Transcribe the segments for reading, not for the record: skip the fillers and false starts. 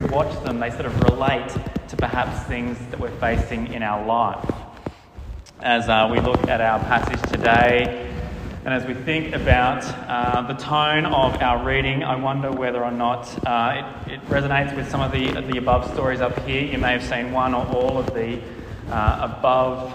watch them, they sort of relate to perhaps things that we're facing in our life. As we look at our passage today, and as we think about the tone of our reading, I wonder whether or not it resonates with some of the above stories up here. You may have seen one or all of the above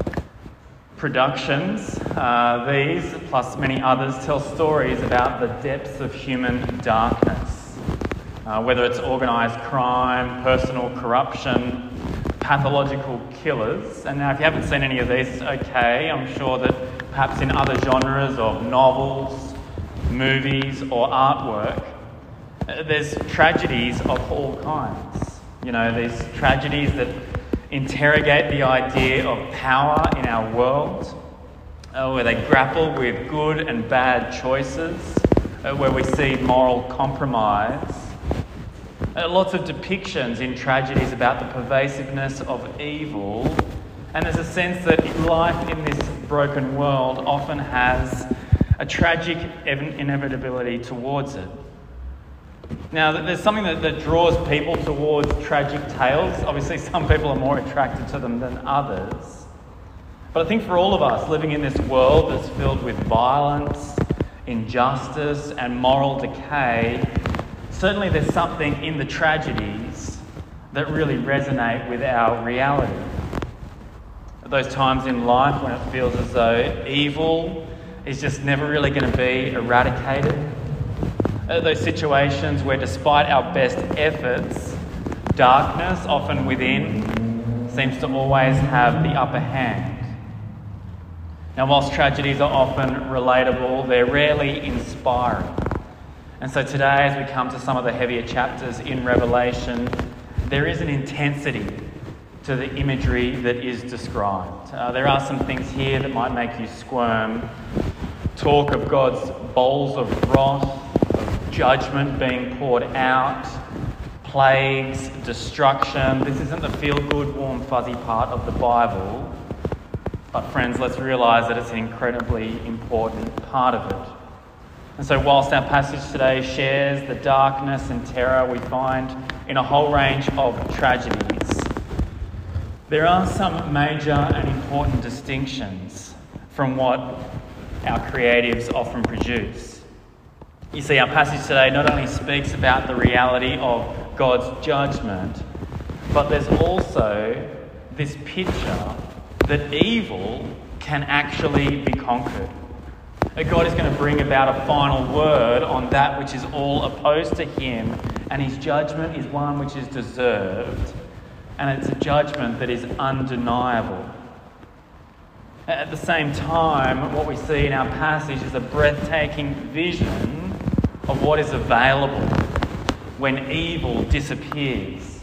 productions. These, plus many others, tell stories about the depths of human darkness. Whether it's organised crime, personal corruption, pathological killers. And now if you haven't seen any of these, it's okay. I'm sure that perhaps in other genres of novels, movies or artwork, there's tragedies of all kinds. You know, these tragedies that interrogate the idea of power in our world, where they grapple with good and bad choices, where we see moral compromise. Lots of depictions in tragedies about the pervasiveness of evil, and there's a sense that life in this broken world often has a tragic inevitability towards it. Now, there's something that draws people towards tragic tales. Obviously, some people are more attracted to them than others. But I think for all of us living in this world that's filled with violence, injustice, and moral decay, certainly there's something in the tragedies that really resonate with our reality. At those times in life when it feels as though evil is just never really going to be eradicated. Those situations where despite our best efforts, darkness, often within, seems to always have the upper hand. Now, whilst tragedies are often relatable, they're rarely inspiring. And so today, as we come to some of the heavier chapters in Revelation, there is an intensity to the imagery that is described. There are some things here that might make you squirm. Talk of God's bowls of wrath, judgment being poured out, plagues, destruction. This isn't the feel-good, warm, fuzzy part of the Bible. But friends, let's realise that it's an incredibly important part of it. And so whilst our passage today shares the darkness and terror we find in a whole range of tragedies, there are some major and important distinctions from what our creatives often produce. You see, our passage today not only speaks about the reality of God's judgment, but there's also this picture that evil can actually be conquered. That God is going to bring about a final word on that which is all opposed to him, and his judgment is one which is deserved, and it's a judgment that is undeniable. At the same time, what we see in our passage is a breathtaking vision of what is available when evil disappears.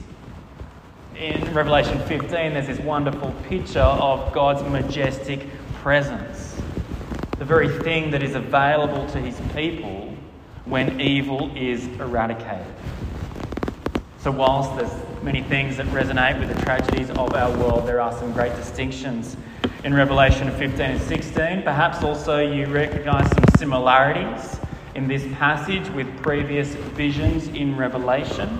In Revelation 15, there's this wonderful picture of God's majestic presence, the very thing that is available to his people when evil is eradicated. So whilst there's many things that resonate with the tragedies of our world, there are some great distinctions in Revelation 15 and 16. Perhaps also you recognise some similarities in this passage with previous visions in Revelation.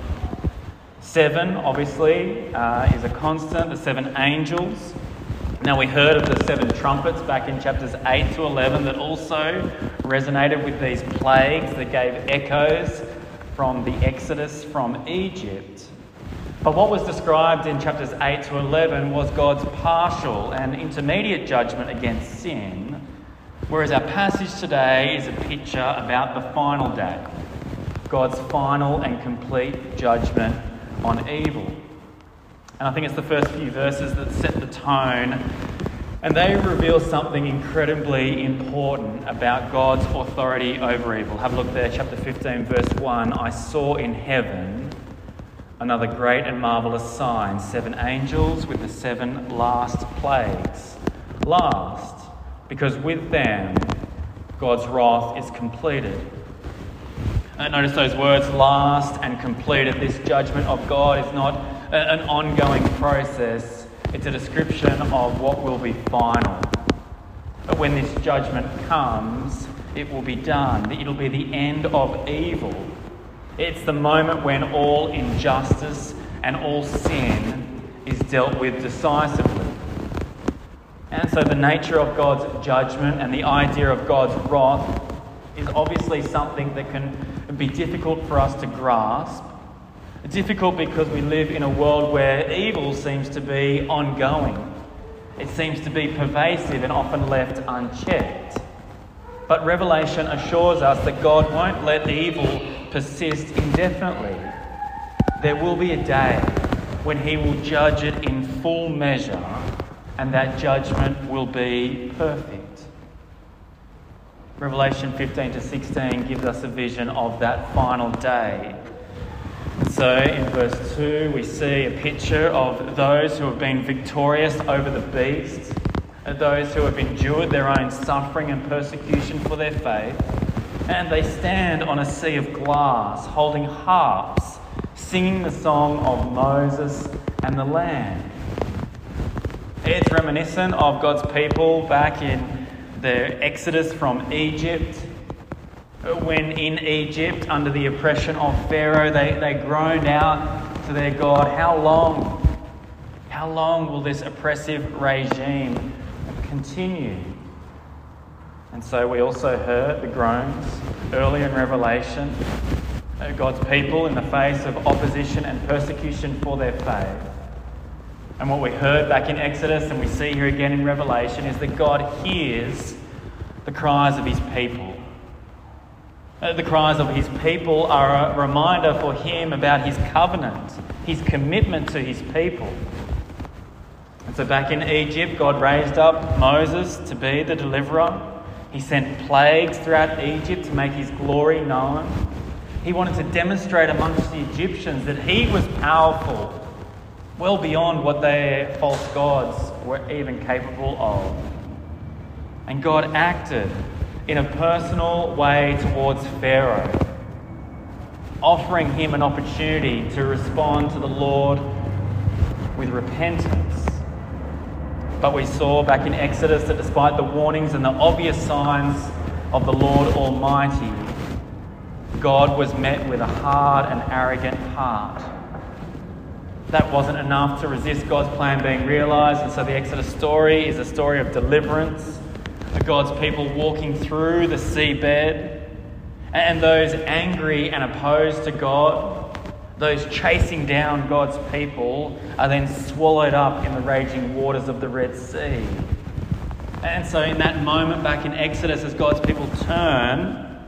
7, obviously, is a constant, the 7 angels. Now, we heard of the 7 trumpets back in chapters 8 to 11 that also resonated with these plagues that gave echoes from the Exodus from Egypt. But what was described in chapters 8 to 11 was God's partial and intermediate judgment against sin, whereas our passage today is a picture about the final day, God's final and complete judgment on evil. And I think it's the first few verses that set the tone, and they reveal something incredibly important about God's authority over evil. Have a look there, chapter 15, verse 1. I saw in heaven another great and marvellous sign, 7 angels with the 7 last plagues. Last, because with them God's wrath is completed. Notice those words, last and completed. This judgment of God is not an ongoing process. It's a description of what will be final. But when this judgment comes, it will be done. It'll be the end of evil. It's the moment when all injustice and all sin is dealt with decisively. And so the nature of God's judgment and the idea of God's wrath is obviously something that can be difficult for us to grasp. Difficult because we live in a world where evil seems to be ongoing. It seems to be pervasive and often left unchecked. But Revelation assures us that God won't let evil persist indefinitely. There will be a day when he will judge it in full measure, and that judgment will be perfect. Revelation 15 to 16 gives us a vision of that final day. So in verse 2 we see a picture of those who have been victorious over the beast, those who have endured their own suffering and persecution for their faith, and they stand on a sea of glass holding harps, singing the song of Moses and the Lamb. It's reminiscent of God's people back in their exodus from Egypt. When in Egypt, under the oppression of Pharaoh, they groaned out to their God, how long will this oppressive regime continue? And so we also heard the groans early in Revelation. God's people in the face of opposition and persecution for their faith. And what we heard back in Exodus and we see here again in Revelation is that God hears the cries of his people. The cries of his people are a reminder for him about his covenant, his commitment to his people. And so back in Egypt, God raised up Moses to be the deliverer. He sent plagues throughout Egypt to make his glory known. He wanted to demonstrate amongst the Egyptians that he was powerful, well beyond what their false gods were even capable of. And God acted in a personal way towards Pharaoh, offering him an opportunity to respond to the Lord with repentance. But we saw back in Exodus that despite the warnings and the obvious signs of the Lord Almighty, God was met with a hard and arrogant heart. That wasn't enough to resist God's plan being realised, and so the Exodus story is a story of deliverance, God's people walking through the seabed, and those angry and opposed to God, those chasing down God's people, are then swallowed up in the raging waters of the Red Sea. And so in that moment back in Exodus, as God's people turn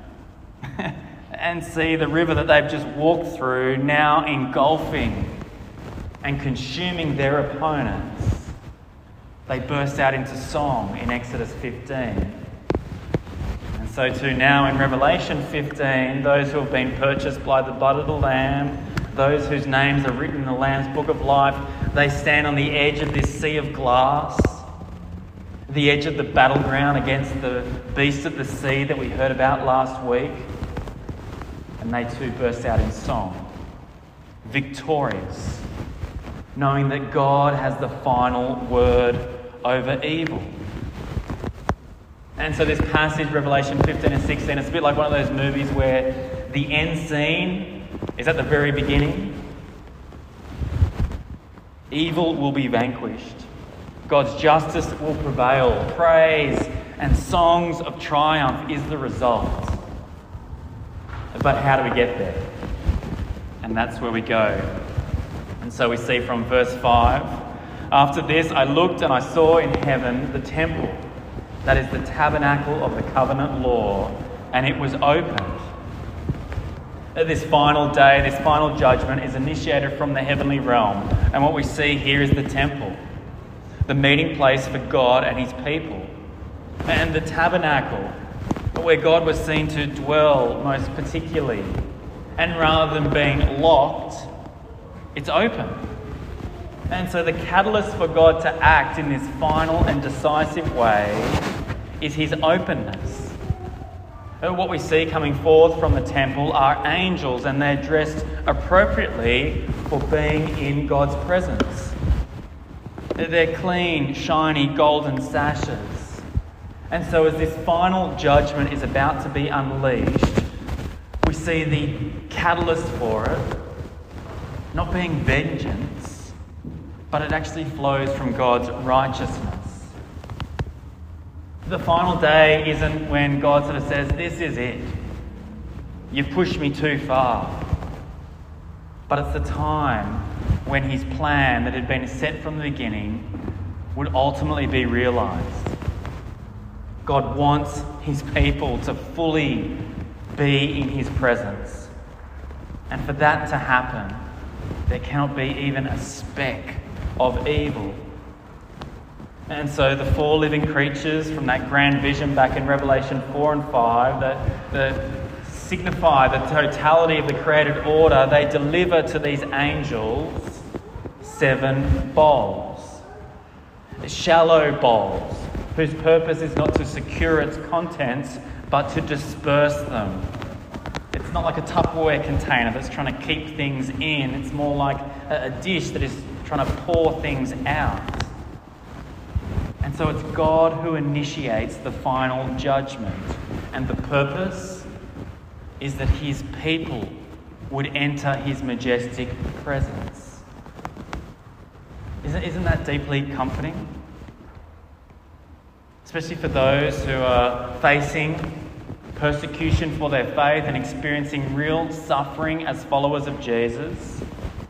and see the river that they've just walked through now engulfing and consuming their opponents, they burst out into song in Exodus 15. And so too now in Revelation 15, those who have been purchased by the blood of the Lamb, those whose names are written in the Lamb's book of life, they stand on the edge of this sea of glass, the edge of the battleground against the beast of the sea that we heard about last week. And they too burst out in song, victorious, knowing that God has the final word over evil. And so this passage, Revelation 15 and 16, it's a bit like one of those movies where the end scene is at the very beginning. Evil will be vanquished. God's justice will prevail. Praise and songs of triumph is the result. But how do we get there? And that's where we go. And so we see from verse 5, after this I looked and I saw in heaven the temple, that is the tabernacle of the covenant law, and it was opened. This final day, this final judgment is initiated from the heavenly realm. And what we see here is the temple, the meeting place for God and his people. And the tabernacle, where God was seen to dwell most particularly. And rather than being locked, it's open. And so the catalyst for God to act in this final and decisive way is his openness. What we see coming forth from the temple are angels, and they're dressed appropriately for being in God's presence. They're clean, shiny, golden sashes. And so as this final judgment is about to be unleashed, we see see the catalyst for it not being vengeance, but it actually flows from God's righteousness. The final day isn't when God sort of says, this is it. You've pushed me too far. But it's the time when his plan that had been set from the beginning would ultimately be realised. God wants his people to fully be in his presence. And for that to happen, there cannot be even a speck of evil. And so the four living creatures from that grand vision back in Revelation 4 and 5 that signify the totality of the created order, they deliver to these angels 7 bowls. Shallow bowls, whose purpose is not to secure its contents, but to disperse them. It's not like a Tupperware container that's trying to keep things in. It's more like a dish that is trying to pour things out. And so it's God who initiates the final judgment. And the purpose is that his people would enter his majestic presence. Isn't that deeply comforting? Especially for those who are facing persecution for their faith and experiencing real suffering as followers of Jesus.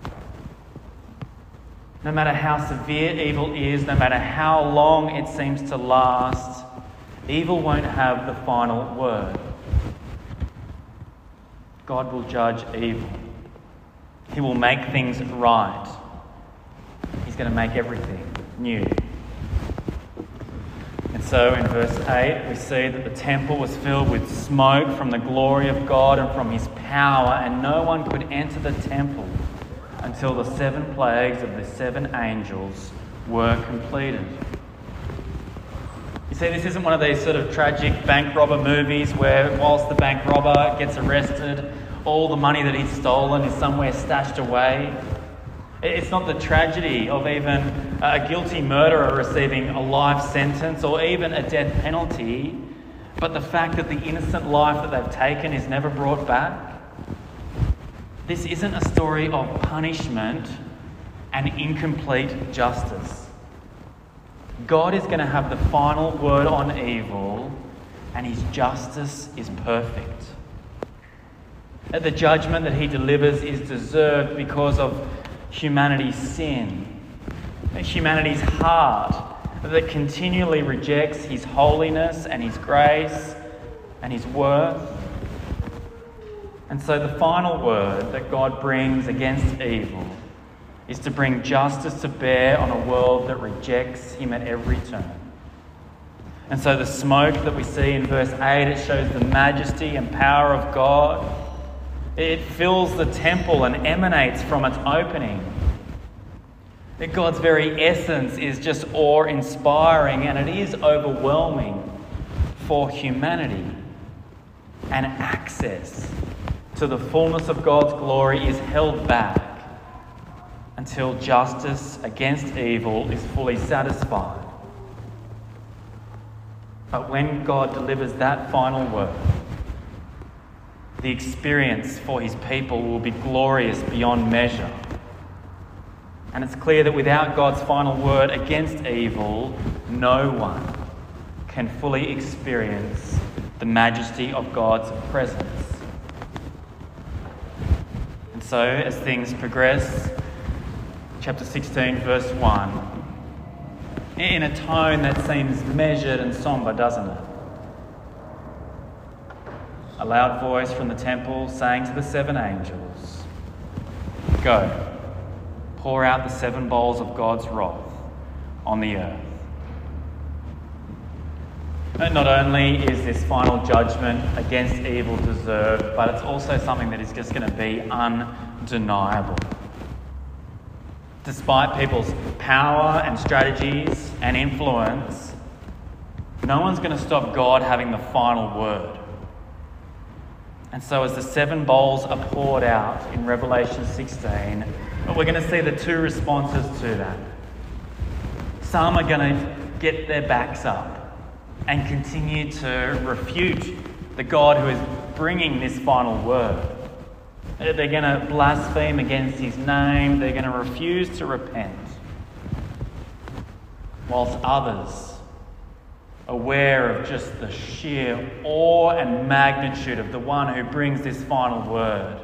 No matter how severe evil is, no matter how long it seems to last, evil won't have the final word. God will judge evil. He will make things right. He's going to make everything new. And so in verse 8, we see that the temple was filled with smoke from the glory of God and from his power, and no one could enter the temple until the 7 plagues of the 7 angels were completed. You see, this isn't one of these sort of tragic bank robber movies where whilst the bank robber gets arrested, all the money that he's stolen is somewhere stashed away. It's not the tragedy of even a guilty murderer receiving a life sentence or even a death penalty, but the fact that the innocent life that they've taken is never brought back. This isn't a story of punishment and incomplete justice. God is going to have the final word on evil, and his justice is perfect. The judgment that he delivers is deserved because of humanity's sin, humanity's heart that continually rejects his holiness and his grace and his worth. And so the final word that God brings against evil is to bring justice to bear on a world that rejects him at every turn. And so the smoke that we see in verse 8, it shows the majesty and power of God. It fills the temple and emanates from its opening. That God's very essence is just awe-inspiring, and it is overwhelming for humanity. And access to the fullness of God's glory is held back until justice against evil is fully satisfied. But when God delivers that final word, the experience for his people will be glorious beyond measure. And it's clear that without God's final word against evil, no one can fully experience the majesty of God's presence. And so, as things progress, chapter 16, verse 1, in a tone that seems measured and sombre, doesn't it? A loud voice from the temple saying to the 7 angels, "Go, pour out the 7 bowls of God's wrath on the earth." And not only is this final judgment against evil deserved, but it's also something that is just going to be undeniable. Despite people's power and strategies and influence, no one's going to stop God having the final word. And so as the 7 bowls are poured out in Revelation 16, we're going to see the 2 responses to that. Some are going to get their backs up and continue to refute the God who has bringing this final word. They're going to blaspheme against his name. They're going to refuse to repent. Whilst others, aware of just the sheer awe and magnitude of the one who brings this final word,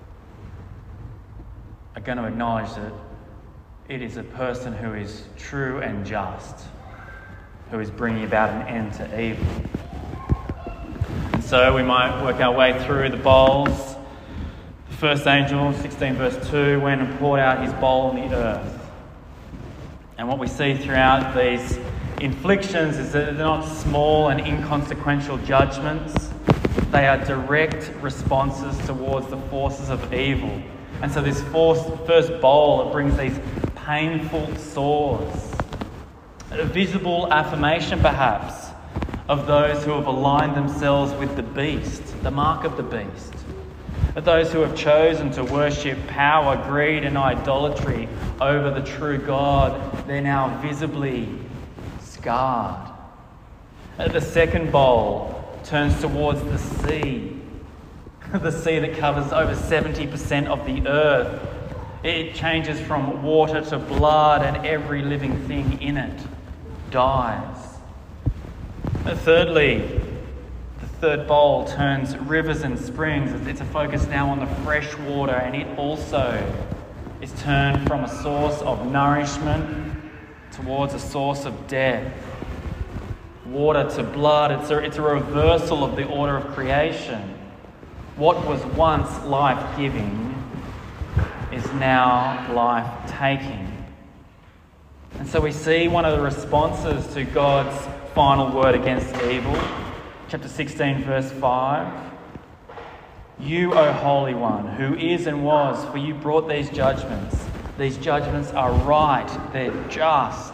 are going to acknowledge that it is a person who is true and just, who is bringing about an end to evil. And so we might work our way through the bowls. The first angel, 16 verse 2, went and poured out his bowl on the earth. And what we see throughout these inflictions is that they're not small and inconsequential judgments. They are direct responses towards the forces of evil. And so this first bowl, it brings these painful sores. A visible affirmation, perhaps, of those who have aligned themselves with the beast, the mark of the beast. Of those who have chosen to worship power, greed and idolatry over the true God, they're now visibly scarred. The second bowl turns towards the sea. The sea that covers over 70% of the earth. It changes from water to blood, and every living thing in it dies. Thirdly, the third bowl turns rivers and springs. It's a focus now on the fresh water, and it also is turned from a source of nourishment towards a source of death. Water to blood, it's a reversal of the order of creation. What was once life-giving is now life-taking. And so we see one of the responses to God's final word against evil. Chapter 16, verse 5. You, O Holy One, who is and was, for you brought these judgments. These judgments are right, they're just.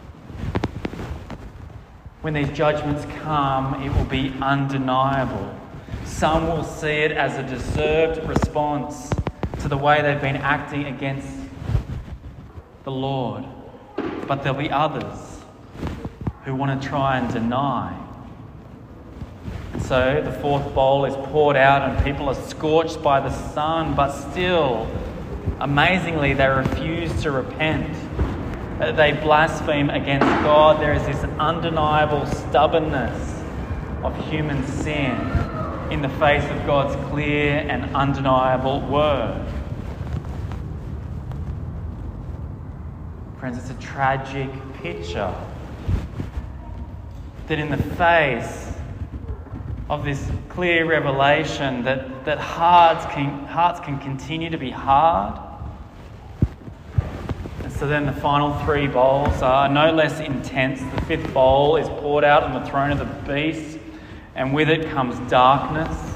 When these judgments come, it will be undeniable. Some will see it as a deserved response to the way they've been acting against the Lord. But there'll be others who want to try and deny. And so the fourth bowl is poured out and people are scorched by the sun, but still, amazingly, they refuse to repent. They blaspheme against God. There is this undeniable stubbornness of human sin in the face of God's clear and undeniable word. Friends, it's a tragic picture that in the face of this clear revelation that hearts can continue to be hard. And so then the final three bowls are no less intense. The fifth bowl is poured out on the throne of the beast, and with it comes darkness.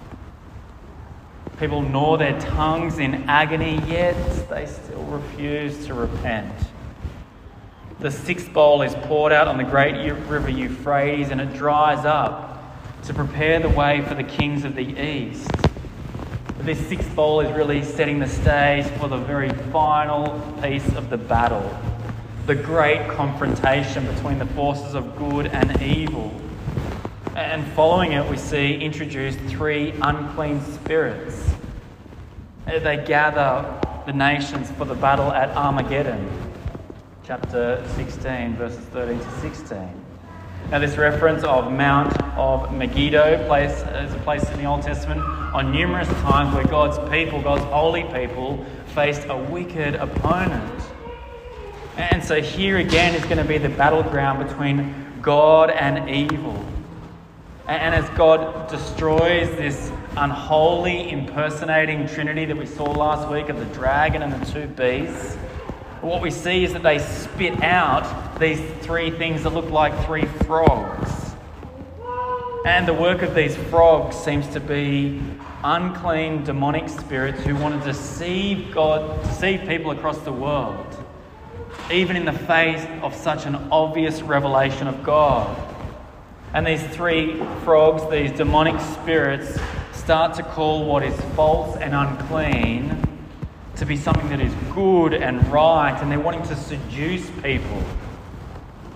People gnaw their tongues in agony, yet they still refuse to repent. The sixth bowl is poured out on the great river Euphrates, and it dries up to prepare the way for the kings of the east. But this sixth bowl is really setting the stage for the very final piece of the battle, the great confrontation between the forces of good and evil. And following it, we see introduced three unclean spirits. They gather the nations for the battle at Armageddon. Chapter 16, verses 13 to 16. Now, this reference of Mount of Megiddo is a place in the Old Testament on numerous times where God's people, God's holy people, faced a wicked opponent. And so here again is going to be the battleground between God and evil. And as God destroys this unholy, impersonating trinity that we saw last week of the dragon and the two beasts, what we see is that they spit out these three things that look like three frogs. And the work of these frogs seems to be unclean demonic spirits who want to deceive people across the world, even in the face of such an obvious revelation of God. And these three frogs, these demonic spirits, start to call what is false and unclean to be something that is good and right, and they're wanting to seduce people.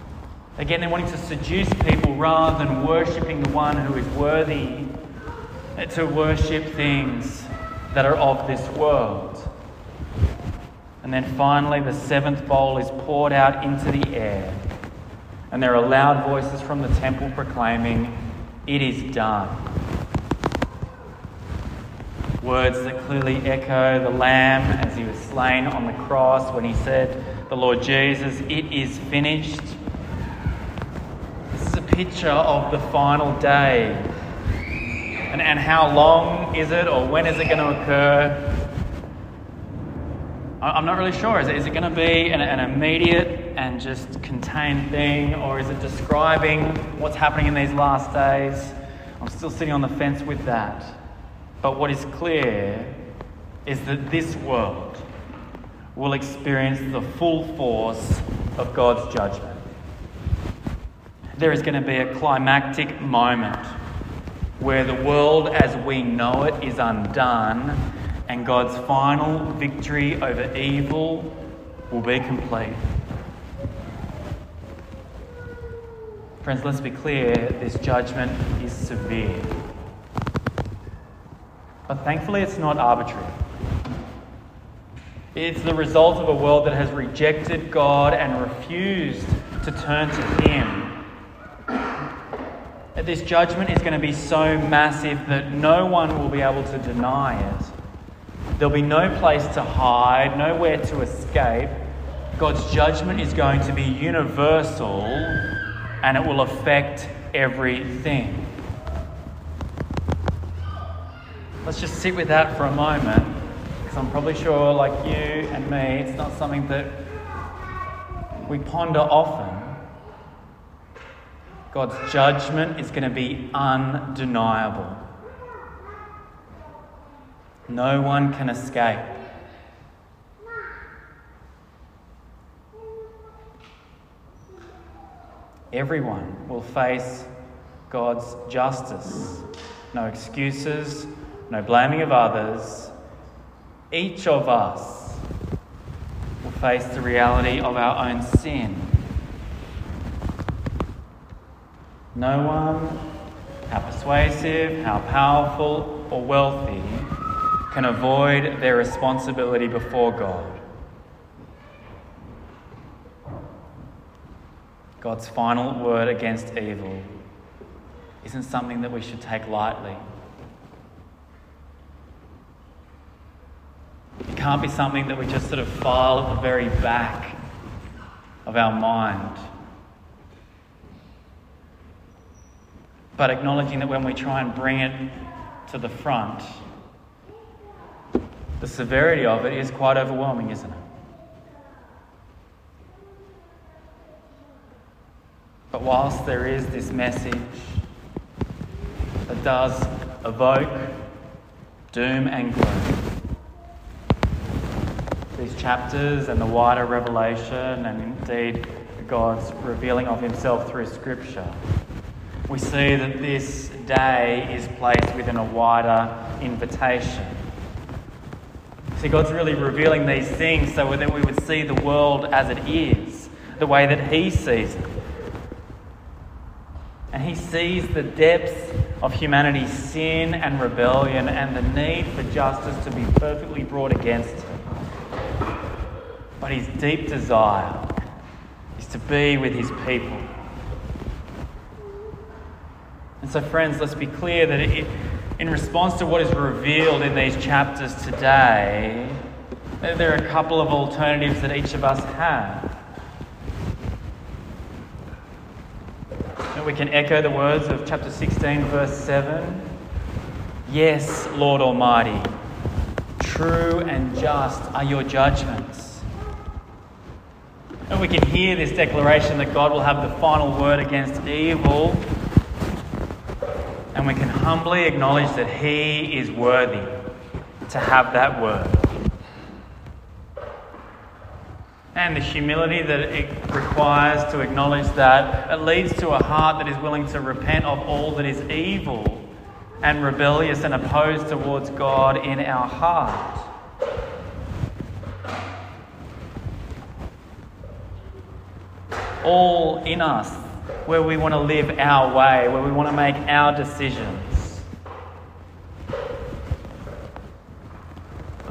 Again, they're wanting to seduce people rather than worshipping the one who is worthy to worship things that are of this world. And then finally, the seventh bowl is poured out into the air, and there are loud voices from the temple proclaiming, "It is done." Words that clearly echo the Lamb as he was slain on the cross when he said, "The Lord Jesus, it is finished." This is a picture of the final day. And how long is it, or when is it going to occur? I'm not really sure. Is it going to be an immediate and just contained thing, or is it describing what's happening in these last days? I'm still sitting on the fence with that. But what is clear is that this world will experience the full force of God's judgment. There is going to be a climactic moment where the world as we know it is undone and God's final victory over evil will be complete. Friends, let's be clear, this judgment is severe. But thankfully it's not arbitrary. It's the result of a world that has rejected God and refused to turn to Him. This judgment is going to be so massive that no one will be able to deny it. There'll be no place to hide, nowhere to escape. God's judgment is going to be universal and it will affect everything. Let's just sit with that for a moment, because I'm probably sure, like you and me, it's not something that we ponder often. God's judgment is going to be undeniable. No one can escape. Everyone will face God's justice. No excuses, no blaming of others. Each of us will face the reality of our own sin. No one, how persuasive, how powerful or wealthy, can avoid their responsibility before God. God's final word against evil isn't something that we should take lightly. It can't be something that we just sort of file at the very back of our mind. But acknowledging that when we try and bring it to the front, the severity of it is quite overwhelming, isn't it? But whilst there is this message that does evoke doom and gloom, these chapters and the wider revelation and indeed God's revealing of Himself through Scripture, we see that this day is placed within a wider invitation. See, God's really revealing these things so that we would see the world as it is, the way that He sees it. And He sees the depths of humanity's sin and rebellion and the need for justice to be perfectly brought against it. But His deep desire is to be with His people. And so, friends, let's be clear that in response to what is revealed in these chapters today, there are a couple of alternatives that each of us have. And we can echo the words of chapter 16, verse 7. Yes, Lord Almighty, true and just are your judgments. And we can hear this declaration that God will have the final word against evil. And we can humbly acknowledge that He is worthy to have that word. And the humility that it requires to acknowledge that it leads to a heart that is willing to repent of all that is evil and rebellious and opposed towards God in our heart. All in us, where we want to live our way, where we want to make our decisions.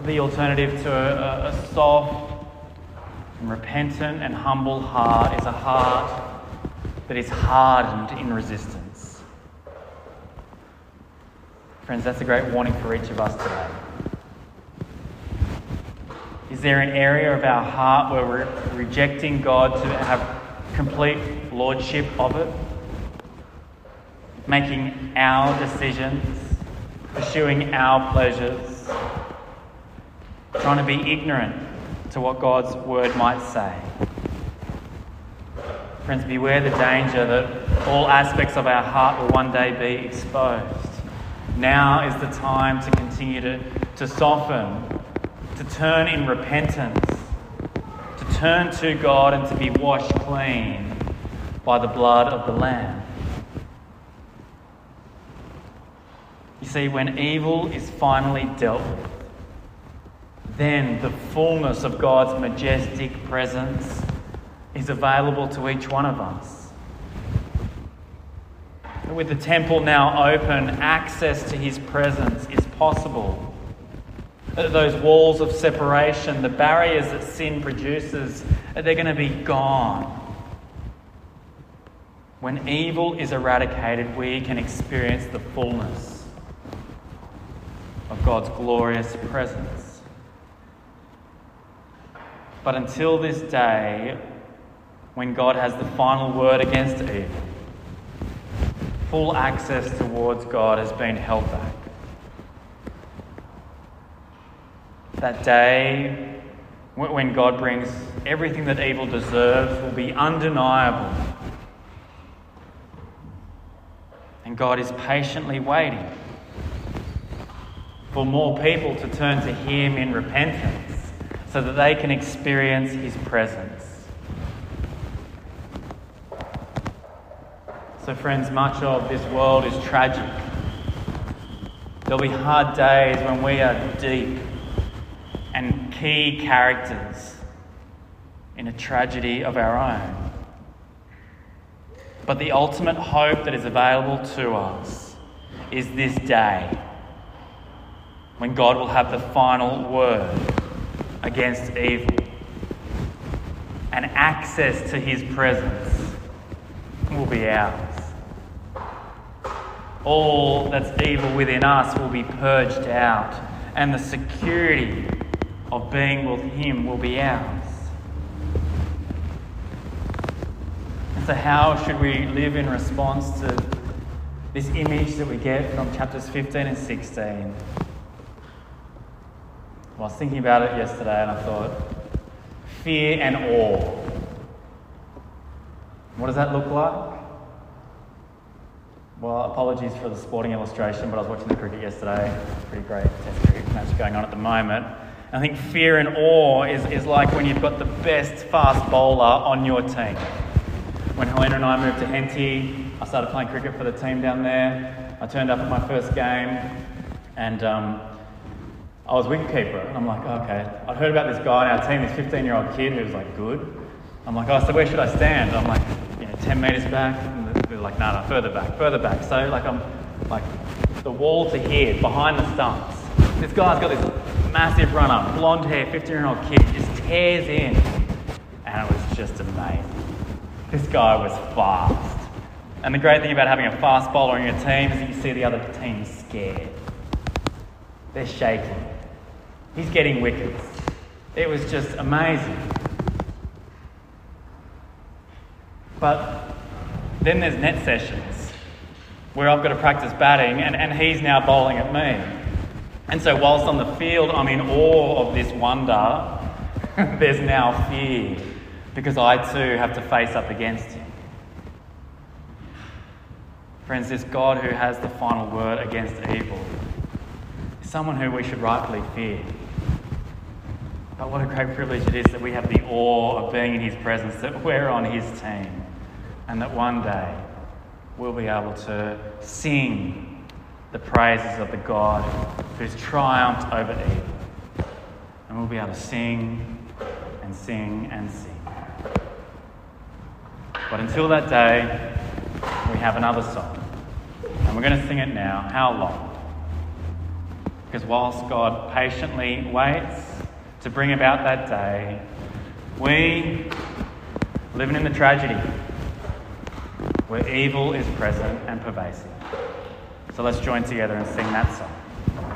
the alternative to a soft and repentant and humble heart is a heart that is hardened in resistance. Friends, that's a great warning for each of us today. Is there an area of our heart where we're rejecting God to have complete lordship of it? Making our decisions, pursuing our pleasures, trying to be ignorant to what God's word might say. Friends, beware the danger that all aspects of our heart will one day be exposed. Now is the time to continue to soften, to turn in repentance, to turn to God and to be washed clean by the blood of the Lamb. You see, when evil is finally dealt with, then the fullness of God's majestic presence is available to each one of us. With the temple now open, access to his presence is possible. Those walls of separation, the barriers that sin produces, they're going to be gone. When evil is eradicated, we can experience the fullness of God's glorious presence. But until this day, when God has the final word against evil, full access towards God has been held back. That day, when God brings everything that evil deserves, will be undeniable. And God is patiently waiting for more people to turn to him in repentance so that they can experience his presence. So friends, much of this world is tragic. There'll be hard days when we are deep and key characters in a tragedy of our own. But the ultimate hope that is available to us is this day, when God will have the final word against evil, and access to his presence will be ours. All that's evil within us will be purged out, and the security of being with him will be ours. And so how should we live in response to this image that we get from chapters 15 and 16? Well, I was thinking about it yesterday and I thought, fear and awe. What does that look like? Well, apologies for the sporting illustration, but I was watching the cricket yesterday. Pretty great test cricket match going on at the moment. And I think fear and awe is like when you've got the best fast bowler on your team. When Helena and I moved to Henty, I started playing cricket for the team down there. I turned up at my first game and I was wicketkeeper. And I'm like, okay. I'd heard about this guy on our team, this 15-year-old kid who was like good. I'm like, oh, so where should I stand? I'm like, 10 metres back. And they're like, no, further back. So I'm like the wall to here, behind the stumps. This guy's got this massive runner, blonde hair, 15-year-old kid, just tears in. And it was just amazing. This guy was fast. And the great thing about having a fast bowler on your team is that you see the other team scared. They're shaking. He's getting wickets. It was just amazing. But then there's net sessions where I've got to practice batting and he's now bowling at me. And so whilst on the field I'm in awe of this wonder, there's now fear because I too have to face up against him. Friends, this God who has the final word against evil is someone who we should rightfully fear. But what a great privilege it is that we have the awe of being in his presence, that we're on his team, and that one day we'll be able to sing the praises of the God who's triumphed over evil. And we'll be able to sing and sing and sing. But until that day, we have another song. And we're going to sing it now. How long? Because whilst God patiently waits to bring about that day, we, living in the tragedy, where evil is present and pervasive. So let's join together and sing that song.